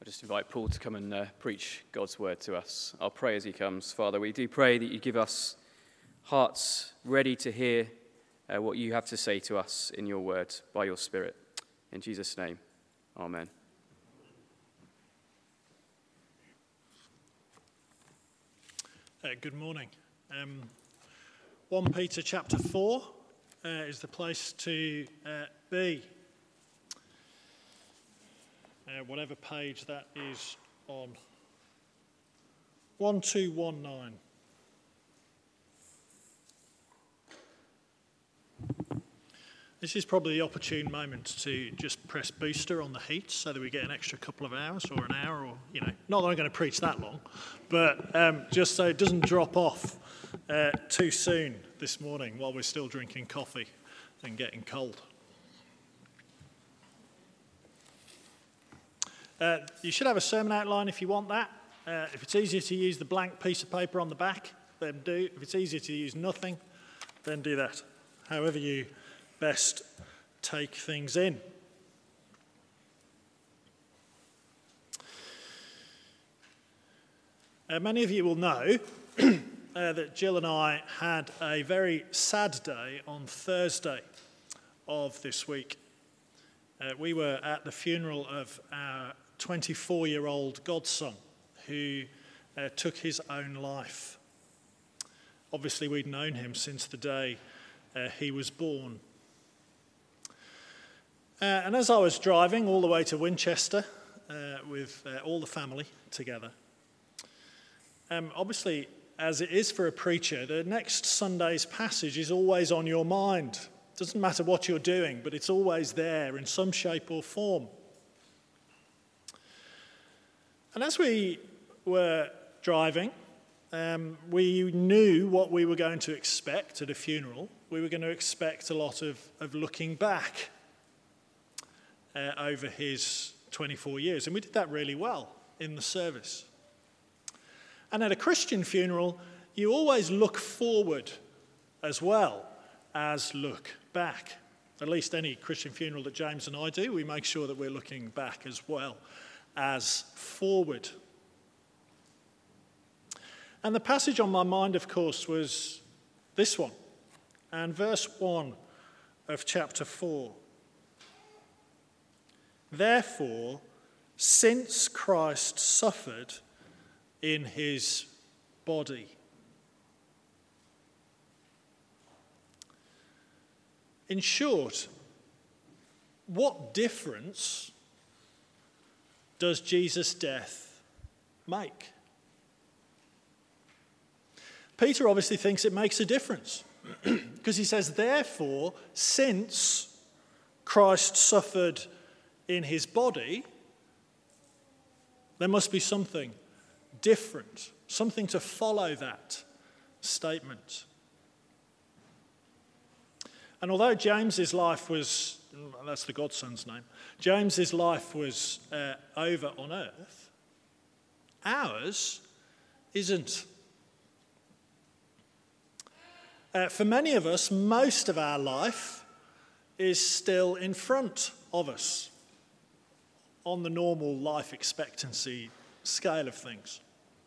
I just invite Paul to come and preach God's word to us. I'll pray as he comes. Father, we do pray that you give us hearts ready to hear what you have to say to us in your word by your Spirit. In Jesus' name, amen. Good morning. 1 Peter chapter 4 is the place to be. Whatever page that is on. 1219. This is probably the opportune moment to just press booster on the heat so that we get an extra couple of hours or an hour or, not that I'm going to preach that long, but just so it doesn't drop off too soon this morning while we're still drinking coffee and getting cold. You should have a sermon outline if you want that. If it's easier to use the blank piece of paper on the back, then do. If it's easier to use nothing, then do that. However you best take things in. Many of you will know that Jill and I had a very sad day on Thursday of this week. We were at the funeral of our 24-year-old godson who took his own life. Obviously, we'd known him since the day he was born. And as I was driving all the way to Winchester with all the family together, obviously, as it is for a preacher, the next Sunday's passage is always on your mind. It doesn't matter what you're doing, but it's always there in some shape or form. And as we were driving, we knew what we were going to expect at a funeral. We were going to expect a lot of looking back over his 24 years. And we did that really well in the service. And at a Christian funeral, you always look forward as well as look back. At least any Christian funeral that James and I do, we make sure that we're looking back as well as forward. And the passage on my mind, of course, was this one, and verse 1 of chapter 4. Therefore, since Christ suffered in his body. In short, what difference does Jesus' death make? Peter obviously thinks it makes a difference because he says, therefore, since Christ suffered in his body, there must be something different, something to follow that statement. And although James's life was, that's the godson's name, James's life was over on earth, ours isn't. For many of us, most of our life is still in front of us on the normal life expectancy scale of things.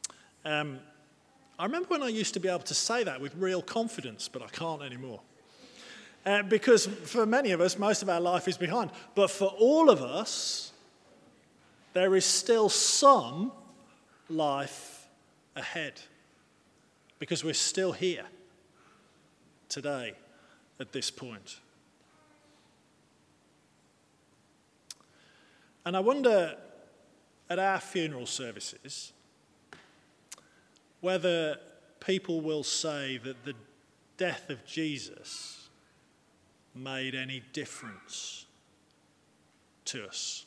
I remember when I used to be able to say that with real confidence, but I can't anymore. Because for many of us, most of our life is behind. But for all of us, there is still some life ahead. Because we're still here today at this point. And I wonder at our funeral services whether people will say that the death of Jesus made any difference to us.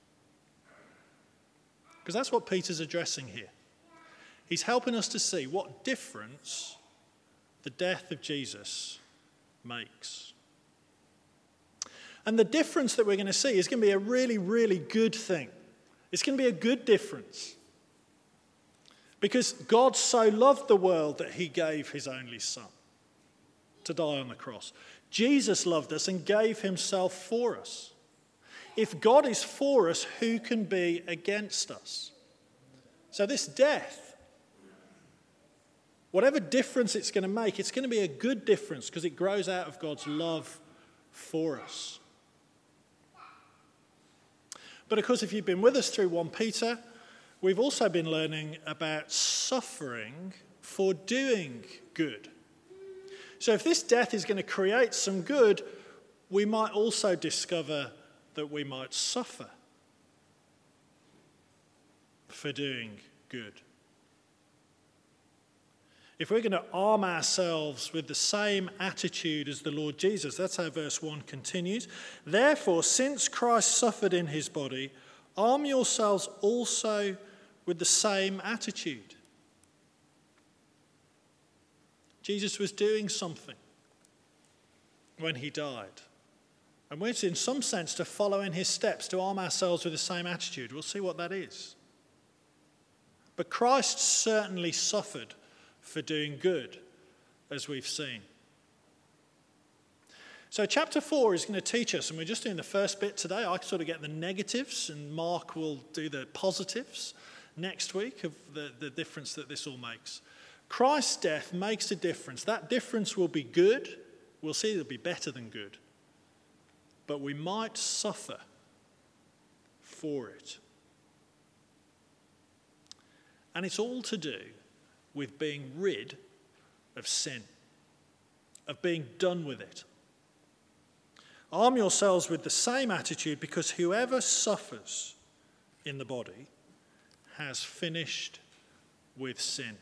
Because that's what Peter's addressing here. He's helping us to see what difference the death of Jesus makes. And the difference that we're going to see is going to be a really, really good thing. It's going to be a good difference. Because God so loved the world that he gave his only son to die on the cross. Jesus loved us and gave himself for us. If God is for us, who can be against us? So this death, whatever difference it's going to make, it's going to be a good difference because it grows out of God's love for us. But of course, if you've been with us through 1 Peter, we've also been learning about suffering for doing good. So if this death is going to create some good, we might also discover that we might suffer for doing good. If we're going to arm ourselves with the same attitude as the Lord Jesus, that's how verse 1 continues. Therefore, since Christ suffered in his body, arm yourselves also with the same attitude. Jesus was doing something when he died. And we're in some sense to follow in his steps, to arm ourselves with the same attitude. We'll see what that is. But Christ certainly suffered for doing good, as we've seen. So chapter 4 is going to teach us, and we're just doing the first bit today. I sort of get the negatives, and Mark will do the positives next week of the difference that this all makes. Christ's death makes a difference. That difference will be good. We'll see it'll be better than good. But we might suffer for it. And it's all to do with being rid of sin, of being done with it. Arm yourselves with the same attitude, because whoever suffers in the body has finished with sin.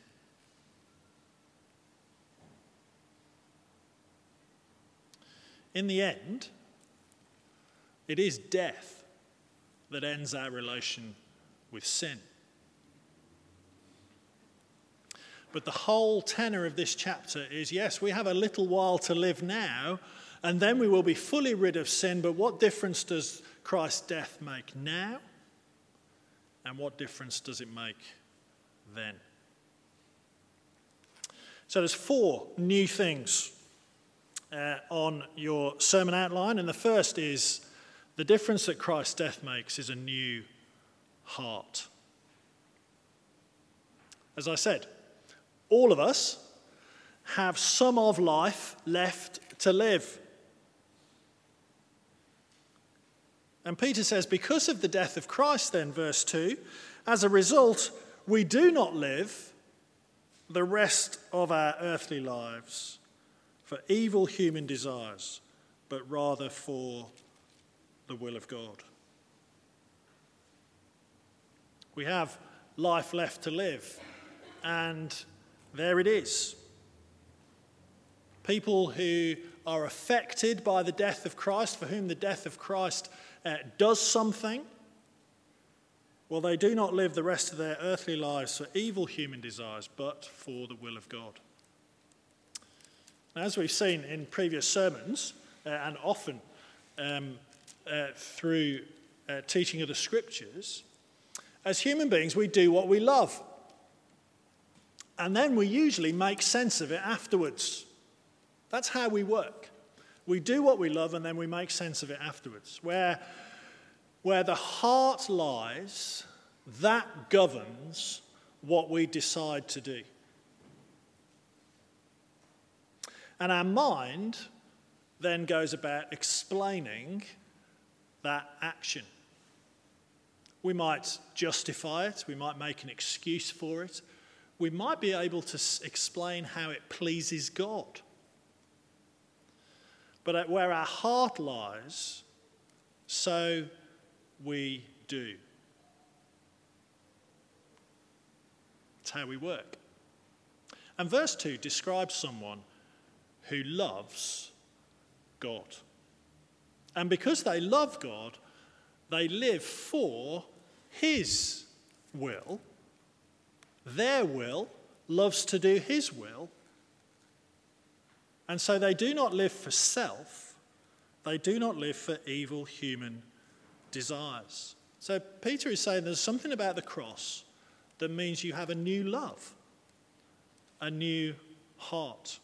In the end, it is death that ends our relation with sin. But the whole tenor of this chapter is, yes, we have a little while to live now, and then we will be fully rid of sin, but what difference does Christ's death make now? And what difference does it make then? So there's 4 new things on your sermon outline, and the first is the difference that Christ's death makes is a new heart. As I said, all of us have some of life left to live. And Peter says, because of the death of Christ then, verse 2, as a result, we do not live the rest of our earthly lives for evil human desires, but rather for the will of God. We have life left to live, and there it is. People who are affected by the death of Christ, for whom the death of Christ does something, well, they do not live the rest of their earthly lives for evil human desires, but for the will of God. Now, as we've seen in previous sermons, and often through teaching of the Scriptures, as human beings, we do what we love. And then we usually make sense of it afterwards. That's how we work. We do what we love and then we make sense of it afterwards. Where the heart lies, that governs what we decide to do. And our mind then goes about explaining that action. We might justify it, we might make an excuse for it, we might be able to explain how it pleases God. But where our heart lies, so we do. It's how we work. And verse 2 describes someone who loves God. And because they love God, they live for his will. Their will loves to do his will. And so they do not live for self. They do not live for evil human desires. So Peter is saying there's something about the cross that means you have a new love, a new heart.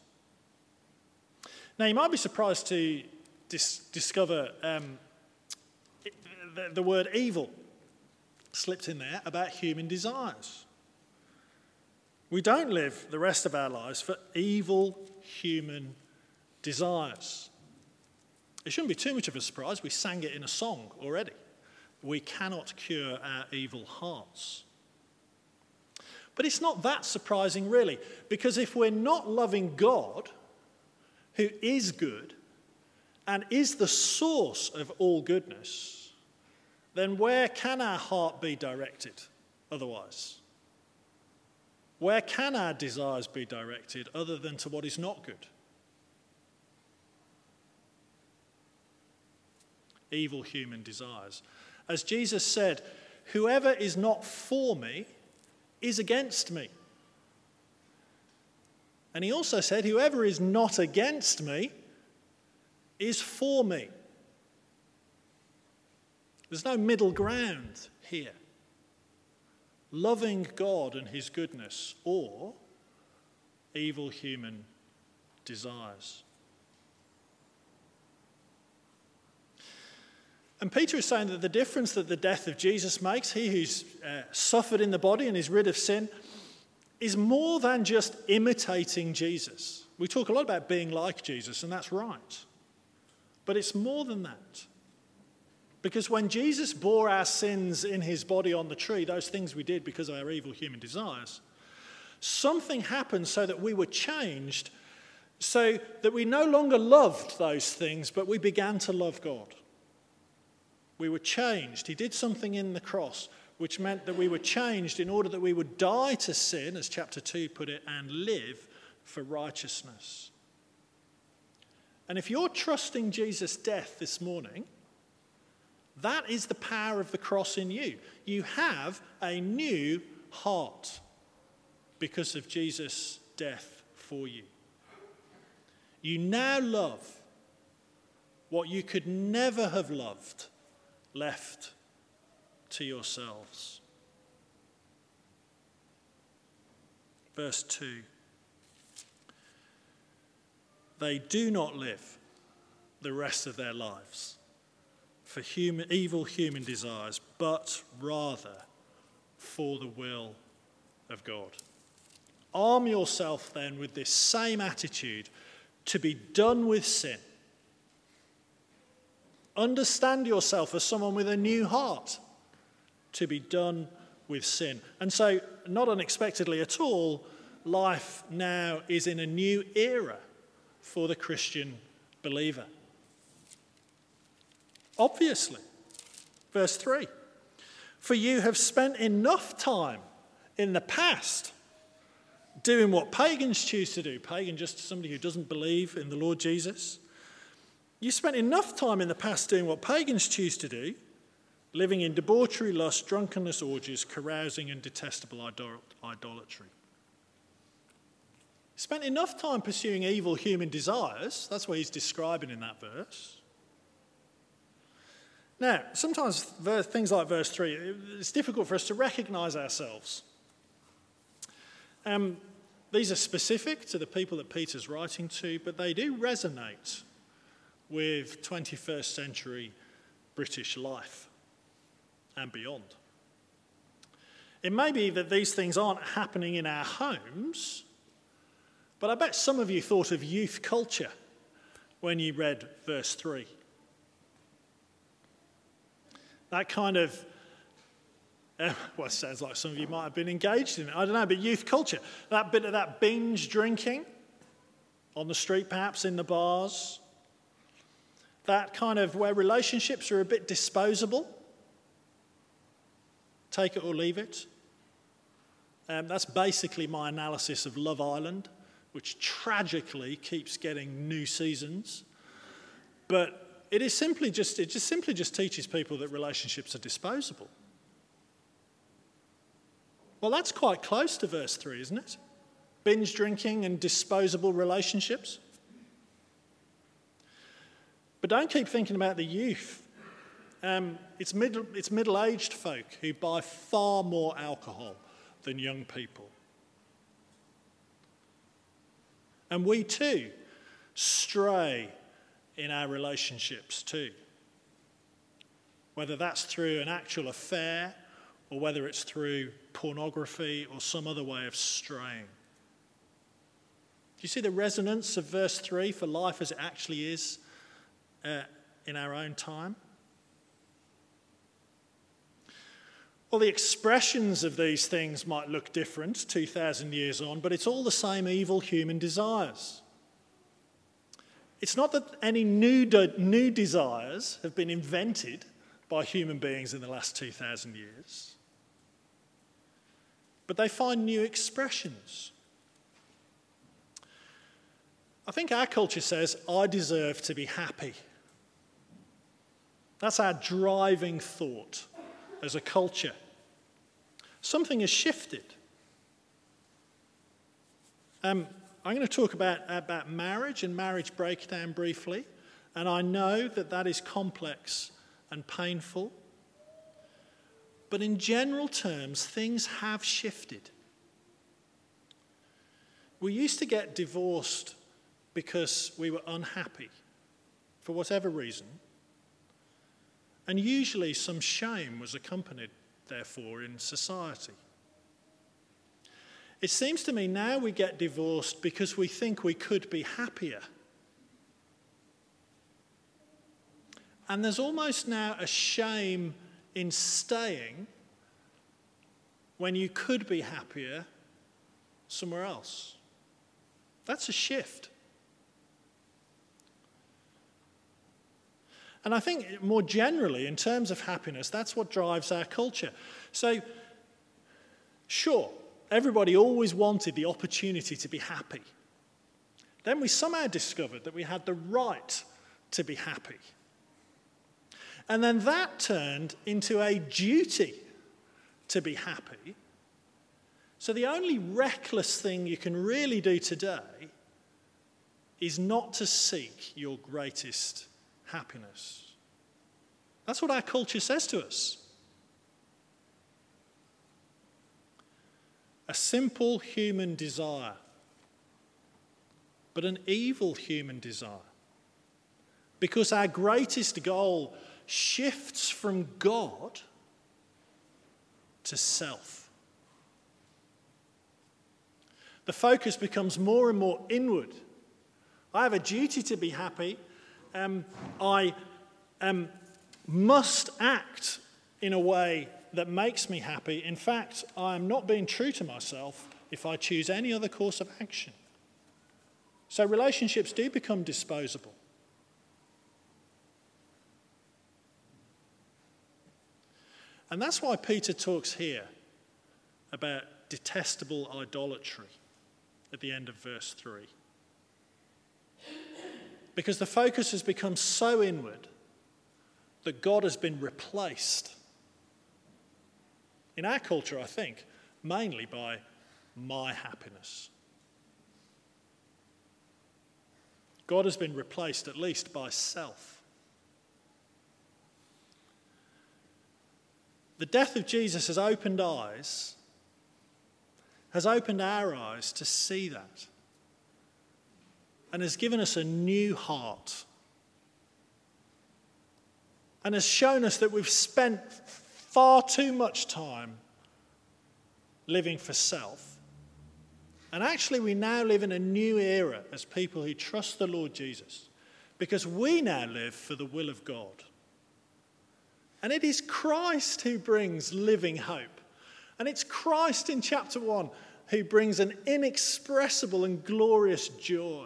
Now, you might be surprised to discover the word evil slipped in there about human desires. We don't live the rest of our lives for evil human desires. It shouldn't be too much of a surprise. We sang it in a song already. We cannot cure our evil hearts. But it's not that surprising, really, because if we're not loving God, who is good and is the source of all goodness, then where can our heart be directed otherwise? Where can our desires be directed other than to what is not good? Evil human desires. As Jesus said, whoever is not for me is against me. And he also said, whoever is not against me is for me. There's no middle ground here. Loving God and his goodness or evil human desires. And Peter is saying that the difference that the death of Jesus makes, he who's suffered in the body and is rid of sin, is more than just imitating Jesus. We talk a lot about being like Jesus, and that's right. But it's more than that. Because when Jesus bore our sins in his body on the tree, those things we did because of our evil human desires, something happened so that we were changed, so that we no longer loved those things, but we began to love God. We were changed. He did something in the cross, which meant that we were changed in order that we would die to sin, as chapter 2 put it, and live for righteousness. And if you're trusting Jesus' death this morning, that is the power of the cross in you. You have a new heart because of Jesus' death for you. You now love what you could never have loved left to yourselves. Verse 2. They do not live the rest of their lives for evil human desires, but rather for the will of God. Arm yourself then with this same attitude to be done with sin. Understand yourself as someone with a new heart to be done with sin. And so, not unexpectedly at all, life now is in a new era for the Christian believer. Obviously, verse 3, for you have spent enough time in the past doing what pagans choose to do. Pagan, just somebody who doesn't believe in the Lord Jesus. You spent enough time in the past doing what pagans choose to do, living in debauchery, lust, drunkenness, orgies, carousing, and detestable idolatry. Spent enough time pursuing evil human desires. That's what he's describing in that verse. Now, sometimes things like verse 3, it's difficult for us to recognise ourselves. These are specific to the people that Peter's writing to, but they do resonate with 21st century British life and beyond. It may be that these things aren't happening in our homes, but I bet some of you thought of youth culture when you read verse 3. That kind of, well, it sounds like some of you might have been engaged in it. I don't know, but youth culture. That bit of that binge drinking on the street, perhaps in the bars. That kind of where relationships are a bit disposable. Take it or leave it. That's basically my analysis of Love Island, which tragically keeps getting new seasons. But it just simply teaches people that relationships are disposable. Well, that's quite close to verse 3, isn't it? Binge drinking and disposable relationships. But don't keep thinking about the youth. It's middle-aged folk who buy far more alcohol than young people. And we too stray in our relationships too. whether that's through an actual affair or whether it's through pornography or some other way of straying. Do you see the resonance of verse 3 for life as it actually is in our own time? Well, the expressions of these things might look different 2,000 years on, but it's all the same evil human desires. It's not that any new desires have been invented by human beings in the last 2,000 years, but they find new expressions. I think our culture says, I deserve to be happy. That's our driving thought as a culture. Something has shifted. I'm going to talk about marriage and marriage breakdown briefly, and I know that is complex and painful, but in general terms, things have shifted. We used to get divorced because we were unhappy, for whatever reason, and usually some shame was accompanied, therefore, in society. It seems to me now we get divorced because we think we could be happier. And there's almost now a shame in staying when you could be happier somewhere else. That's a shift. And I think more generally, in terms of happiness, that's what drives our culture. So, sure, everybody always wanted the opportunity to be happy. Then we somehow discovered that we had the right to be happy. And then that turned into a duty to be happy. So the only reckless thing you can really do today is not to seek your greatest happiness. That's what our culture says to us. A simple human desire, but an evil human desire. Because our greatest goal shifts from God to self. The focus becomes more and more inward. I have a duty to be happy. I must act in a way that makes me happy. In fact, I am not being true to myself if I choose any other course of action. So relationships do become disposable. And that's why Peter talks here about detestable idolatry at the end of verse 3. Because the focus has become so inward that God has been replaced. In our culture, I think, mainly by my happiness. God has been replaced at least by self. The death of Jesus has opened our eyes to see that, and has given us a new heart, and has shown us that we've spent far too much time living for self. And actually we now live in a new era as people who trust the Lord Jesus, because we now live for the will of God. And it is Christ who brings living hope. And it's Christ in chapter 1 who brings an inexpressible and glorious joy.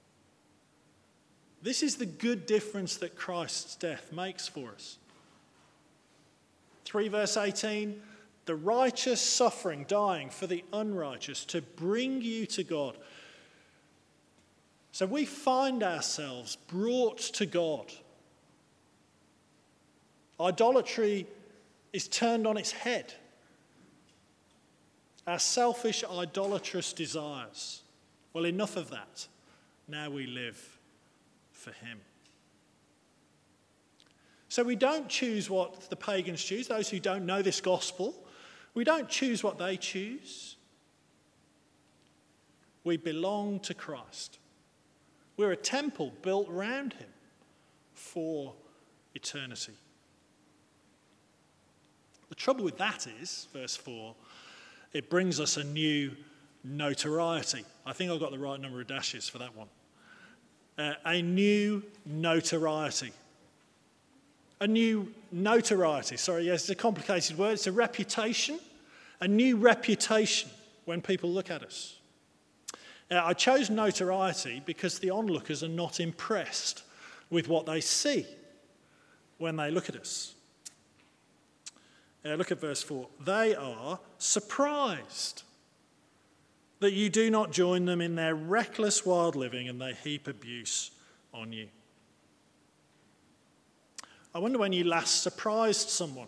This is the good difference that Christ's death makes for us. 3 verse 18, the righteous suffering, dying for the unrighteous to bring you to God. So we find ourselves brought to God. Idolatry is turned on its head. Our selfish, idolatrous desires. Well, enough of that. Now we live for him. So we don't choose what the pagans choose, those who don't know this gospel. We don't choose what they choose. We belong to Christ. We're a temple built around him for eternity. The trouble with that is, verse 4, it brings us a new notoriety. I think I've got the right number of dashes for that one. A new notoriety. A new notoriety. Sorry, yes, it's a complicated word. It's a reputation. A new reputation when people look at us. I chose notoriety because the onlookers are not impressed with what they see when they look at us. Look at verse 4. They are surprised that you do not join them in their reckless wild living and they heap abuse on you. I wonder when you last surprised someone.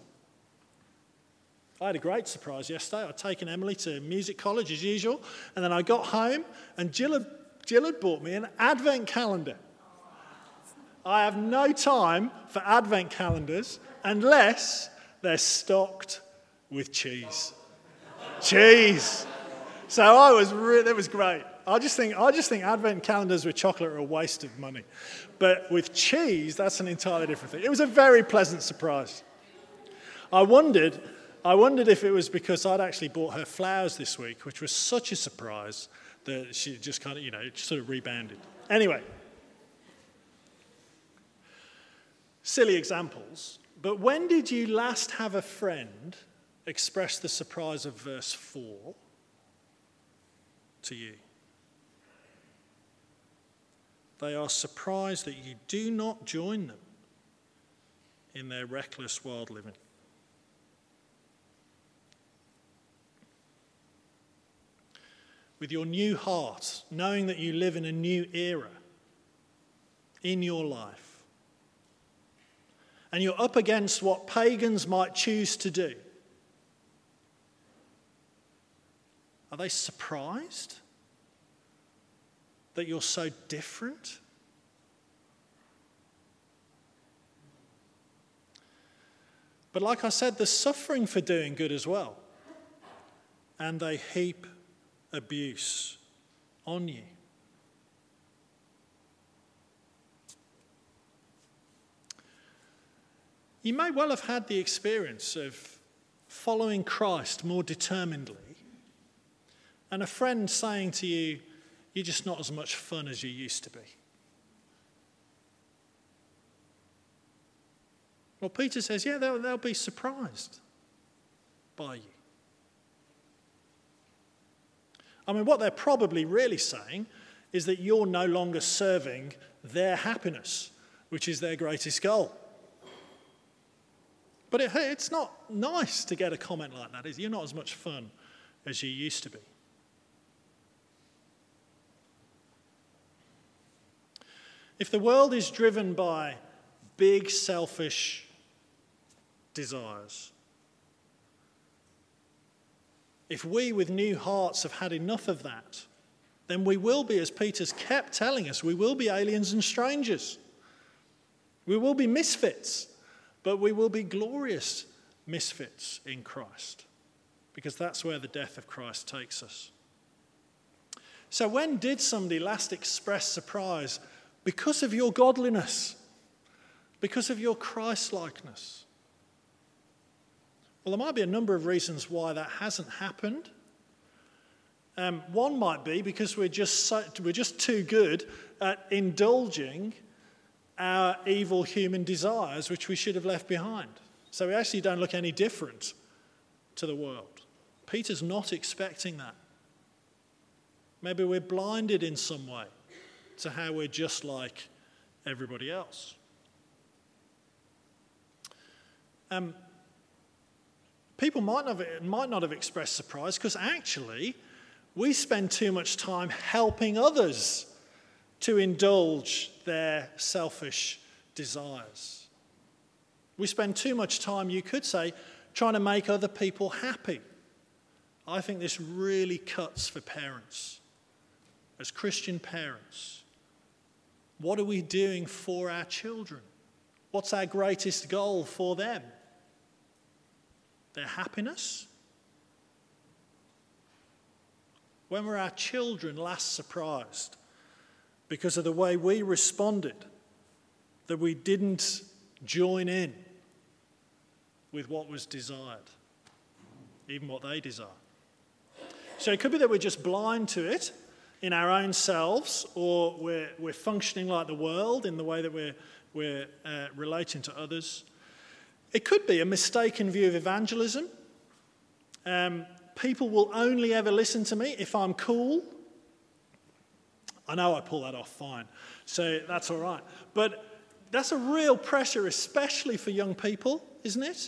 I had a great surprise yesterday. I'd taken Emily to music college as usual, and then I got home and Jill had bought me an advent calendar. I have no time for advent calendars unless they're stocked with cheese. Cheese! So it was great. I just think advent calendars with chocolate are a waste of money. But with cheese, that's an entirely different thing. It was a very pleasant surprise. I wondered if it was because I'd actually bought her flowers this week, which was such a surprise that she just kind of, it sort of rebounded. Anyway, silly examples, but when did you last have a friend express the surprise of verse 4 to you? They are surprised that you do not join them in their reckless wild living. With your new heart, knowing that you live in a new era in your life, and you're up against what pagans might choose to do, are they surprised that you're so different? But like I said, there's suffering for doing good as well. And they heap abuse on you. You may well have had the experience of following Christ more determinedly, and a friend saying to you, you're just not as much fun as you used to be. Well, Peter says, yeah, they'll be surprised by you. I mean, what they're probably really saying is that you're no longer serving their happiness, which is their greatest goal. But it's not nice to get a comment like that, is it? You're not as much fun as you used to be. If the world is driven by big, selfish desires, if we with new hearts have had enough of that, then we will be, as Peter's kept telling us, we will be aliens and strangers. We will be misfits, but we will be glorious misfits in Christ, because that's where the death of Christ takes us. So when did somebody last express surprise? Because of your godliness, because of your Christ-likeness. Well, there might be a number of reasons why that hasn't happened. One might be because we're just too good at indulging our evil human desires, which we should have left behind. So we actually don't look any different to the world. Peter's not expecting that. Maybe we're blinded in some way to how we're just like everybody else. People might not have expressed surprise because actually we spend too much time helping others to indulge their selfish desires. We spend too much time, you could say, trying to make other people happy. I think this really cuts for parents. As Christian parents, what are we doing for our children? What's our greatest goal for them? Their happiness? When were our children last surprised because of the way we responded, that we didn't join in with what was desired, even what they desire. So it could be that we're just blind to it in our own selves, or we're functioning like the world in the way that we're relating to others. It could be a mistaken view of evangelism. People will only ever listen to me if I'm cool. I know I pull that off fine, so that's all right. But that's a real pressure, especially for young people, isn't it?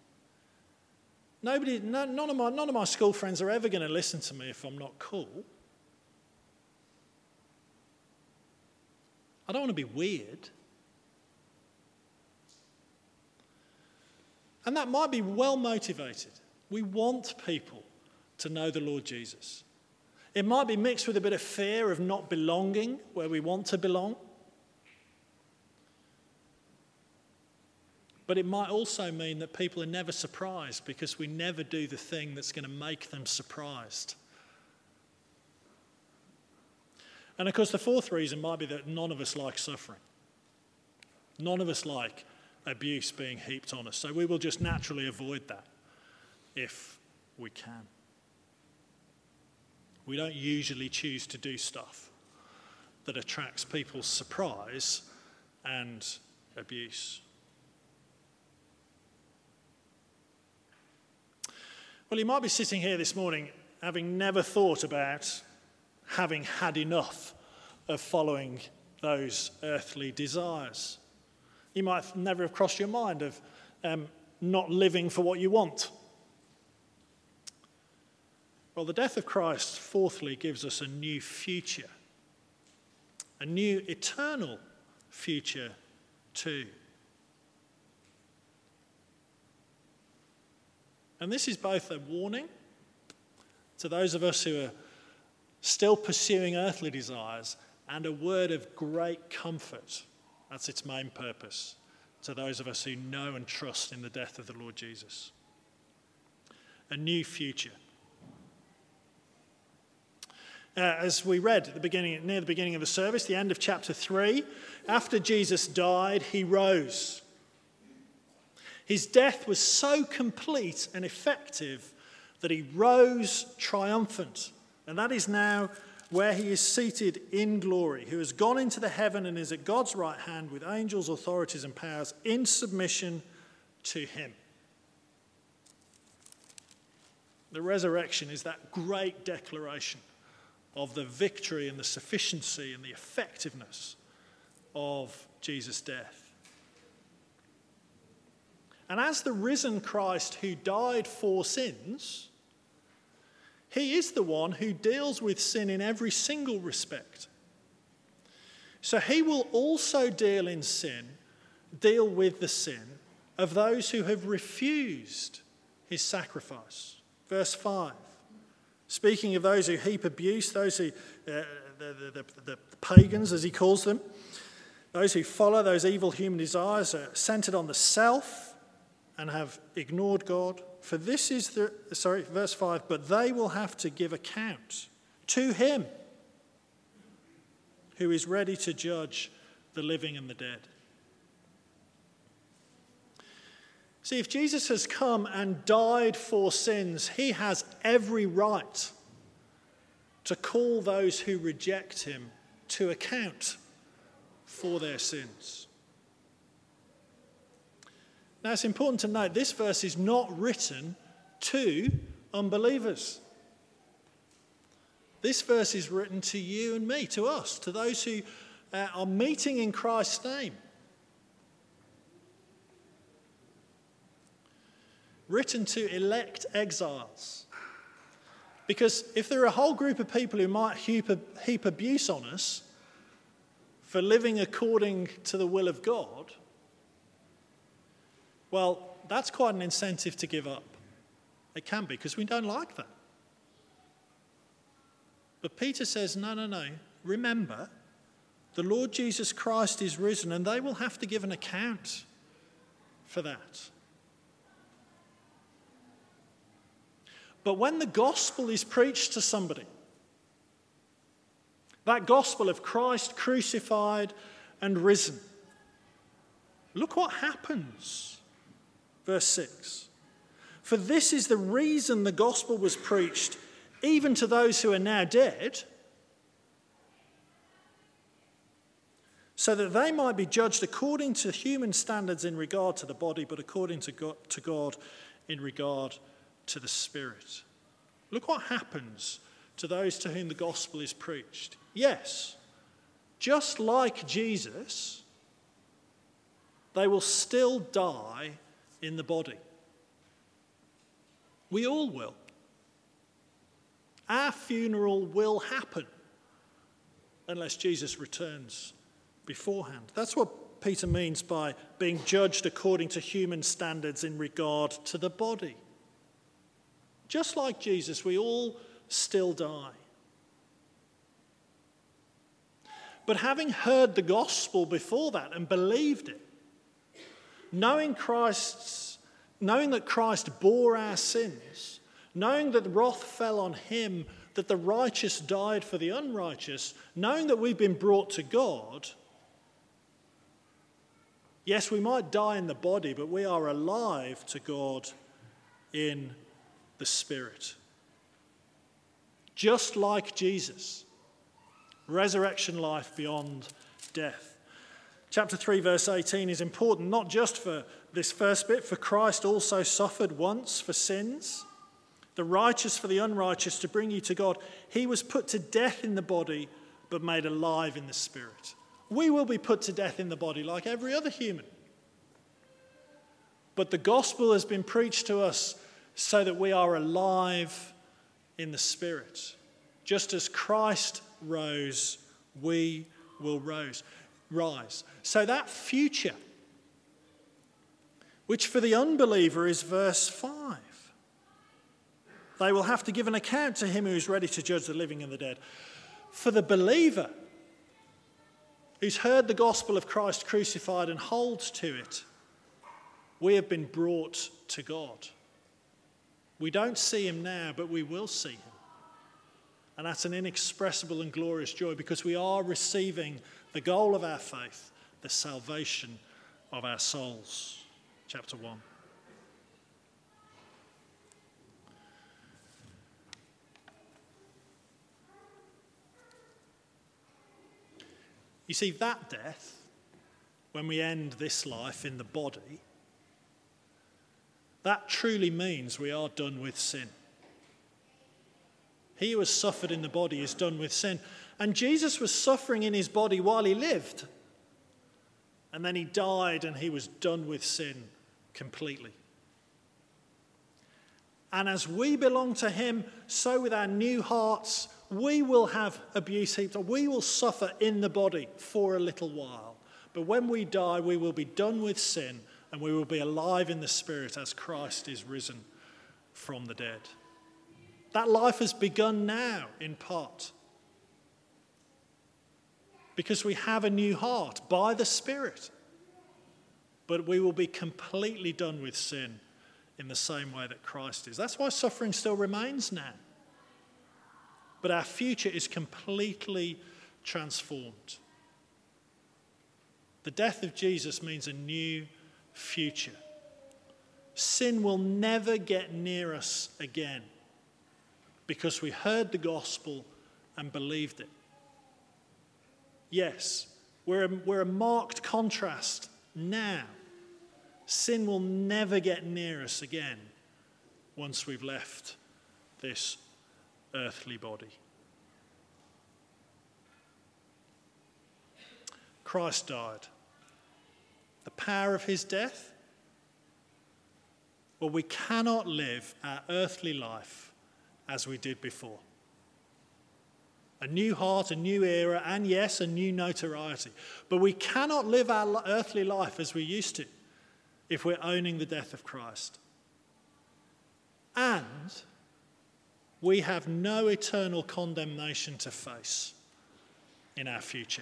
None of my school friends are ever going to listen to me if I'm not cool. I don't want to be weird. And that might be well motivated. We want people to know the Lord Jesus. It might be mixed with a bit of fear of not belonging where we want to belong. But it might also mean that people are never surprised because we never do the thing that's going to make them surprised. And of course, the fourth reason might be that none of us like suffering. None of us like abuse being heaped on us. So we will just naturally avoid that if we can. We don't usually choose to do stuff that attracts people's surprise and abuse. Well, you might be sitting here this morning having never thought about having had enough of following those earthly desires. You might never have crossed your mind of not living for what you want. Well, the death of Christ, fourthly, gives us a new future, a new eternal future too. And this is both a warning to those of us who are still pursuing earthly desires and a word of great comfort. That's its main purpose, to those of us who know and trust in the death of the Lord Jesus. A new future. As we read at near the beginning of the service, the end of chapter 3, after Jesus died, he rose. His death was so complete and effective that he rose triumphant. And that is now where he is seated in glory, who has gone into the heaven and is at God's right hand with angels, authorities and powers in submission to him. The resurrection is that great declaration of the victory and the sufficiency and the effectiveness of Jesus' death. And as the risen Christ who died for sins, he is the one who deals with sin in every single respect. So he will also deal with the sin of those who have refused his sacrifice. Verse 5. Speaking of those who heap abuse, those who, the pagans as he calls them, those who follow those evil human desires are centered on the self and have ignored God. For this is verse 5, but they will have to give account to him who is ready to judge the living and the dead. See, if Jesus has come and died for sins, he has every right to call those who reject him to account for their sins. Now, it's important to note this verse is not written to unbelievers. This verse is written to you and me, to us, to those who are meeting in Christ's name. Written to elect exiles. Because if there are a whole group of people who might heap abuse on us for living according to the will of God, well, that's quite an incentive to give up. It can be, because we don't like that. But Peter says, no. Remember, the Lord Jesus Christ is risen, and they will have to give an account for that. But when the gospel is preached to somebody, that gospel of Christ crucified and risen, look what happens. Verse 6. For this is the reason the gospel was preached even to those who are now dead, so that they might be judged according to human standards in regard to the body, but according to God in regard to the spirit. Look what happens to those to whom the gospel is preached. Yes, just like Jesus, they will still die in the body. We all will. Our funeral will happen unless Jesus returns beforehand. That's what Peter means by being judged according to human standards in regard to the body. Just like Jesus, we all still die. But having heard the gospel before that and believed it, knowing that Christ bore our sins, knowing that the wrath fell on him, that the righteous died for the unrighteous, knowing that we've been brought to God, yes, we might die in the body, but we are alive to God in the spirit. Just like Jesus, resurrection life beyond death. Chapter 3, verse 18 is important, not just for this first bit, for Christ also suffered once for sins, the righteous for the unrighteous, to bring you to God. He was put to death in the body, but made alive in the spirit. We will be put to death in the body like every other human. But the gospel has been preached to us so that we are alive in the spirit. Just as Christ rose, we will rise. So that future, which for the unbeliever is verse 5. They will have to give an account to him who is ready to judge the living and the dead. For the believer, who's heard the gospel of Christ crucified and holds to it, we have been brought to God. We don't see him now, but we will see him. And that's an inexpressible and glorious joy, because we are receiving the goal of our faith, the salvation of our souls. Chapter 1. You see, that death, when we end this life in the body, that truly means we are done with sin. He who has suffered in the body is done with sin. And Jesus was suffering in his body while he lived. And then he died and he was done with sin completely. And as we belong to him, so with our new hearts, we will have abuse heaped on. We will suffer in the body for a little while. But when we die, we will be done with sin and we will be alive in the spirit as Christ is risen from the dead. That life has begun now, in part, because we have a new heart by the Spirit. But we will be completely done with sin in the same way that Christ is. That's why suffering still remains now. But our future is completely transformed. The death of Jesus means a new future. Sin will never get near us again, because we heard the gospel and believed it. Yes, we're a marked contrast now. Sin will never get near us again once we've left this earthly body. Christ died. The power of his death? Well, we cannot live our earthly life as we did before. A new heart, a new era, and yes, a new notoriety. But we cannot live our earthly life as we used to if we're owning the death of Christ. And we have no eternal condemnation to face in our future.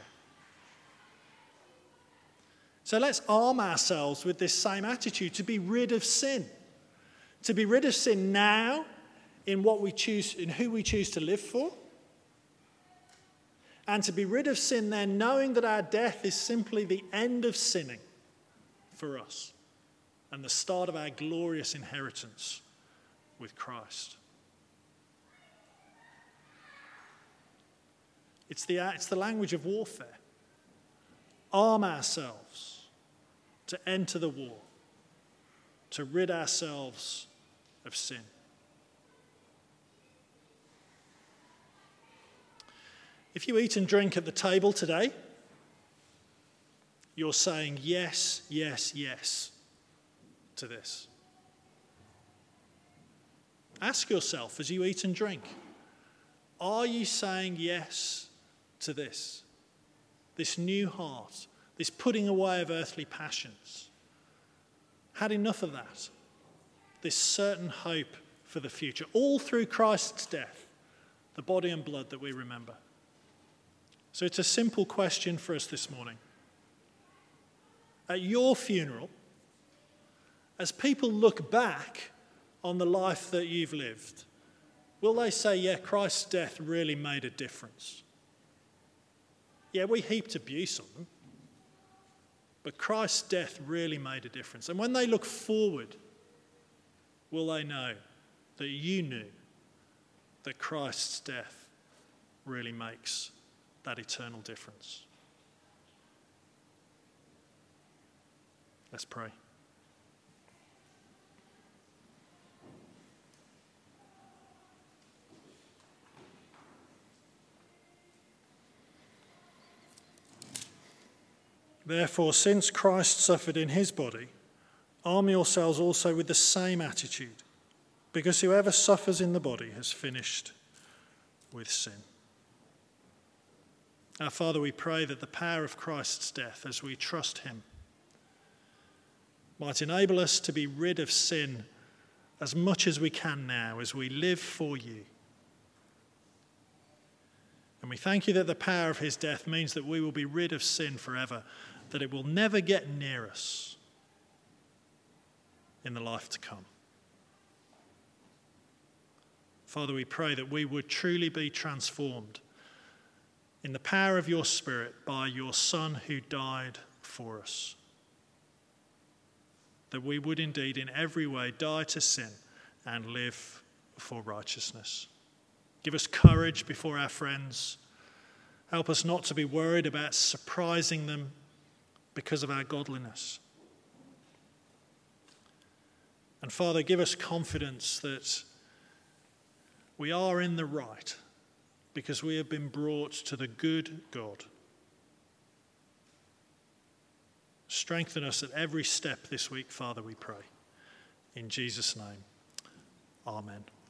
So let's arm ourselves with this same attitude to be rid of sin. To be rid of sin now in what we choose, in who we choose to live for. And to be rid of sin then, knowing that our death is simply the end of sinning for us. and the start of our glorious inheritance with Christ. It's the language of warfare. Arm ourselves to enter the war, to rid ourselves of sin. If you eat and drink at the table today, you're saying yes, yes, yes to this. Ask yourself as you eat and drink, are you saying yes to this? This new heart, this putting away of earthly passions. Had enough of that. This certain hope for the future, all through Christ's death, the body and blood that we remember. So it's a simple question for us this morning. At your funeral, as people look back on the life that you've lived, will they say, yeah, Christ's death really made a difference? Yeah, we heaped abuse on them, but Christ's death really made a difference. And when they look forward, will they know that you knew that Christ's death really makes that eternal difference? Let's pray. Therefore, since Christ suffered in his body, arm yourselves also with the same attitude, because whoever suffers in the body has finished with sin. Our Father, we pray that the power of Christ's death, as we trust him, might enable us to be rid of sin as much as we can now as we live for you. And we thank you that the power of his death means that we will be rid of sin forever, that it will never get near us in the life to come. Father, we pray that we would truly be transformed in the power of your Spirit by your Son who died for us. That we would indeed in every way die to sin and live for righteousness. Give us courage before our friends. Help us not to be worried about surprising them because of our godliness. And Father, give us confidence that we are in the right because we have been brought to the good God. Strengthen us at every step this week, Father, we pray. In Jesus' name, amen.